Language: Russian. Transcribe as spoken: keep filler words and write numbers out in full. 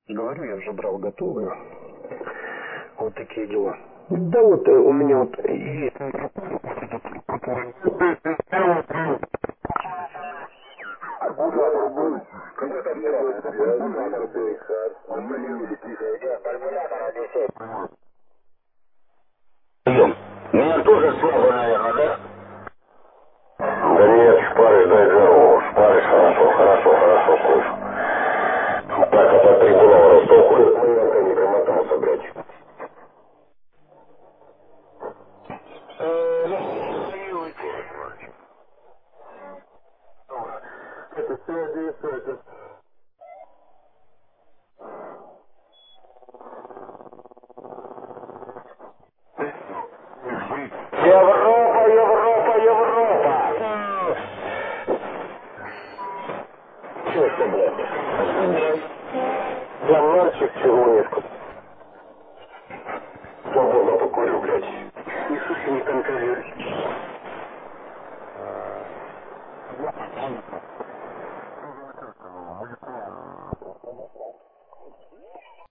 Говорю, я уже брал готовую. Вот такие дела. Да вот э, у меня вот есть... Меня тоже слабо, наверное, да? Да нет, шпаришь, дай жару. Шпаришь, хорошо, хорошо, хорошо, слышу. Так, а под трибуном растолкует, мы антенне промотался, блядь. Это связи, это... Европа, Европа, Европа! Чё это, блядь? Я мальчик, чугунишку. Свободно покурю, блядь. Иисусе не контролируй.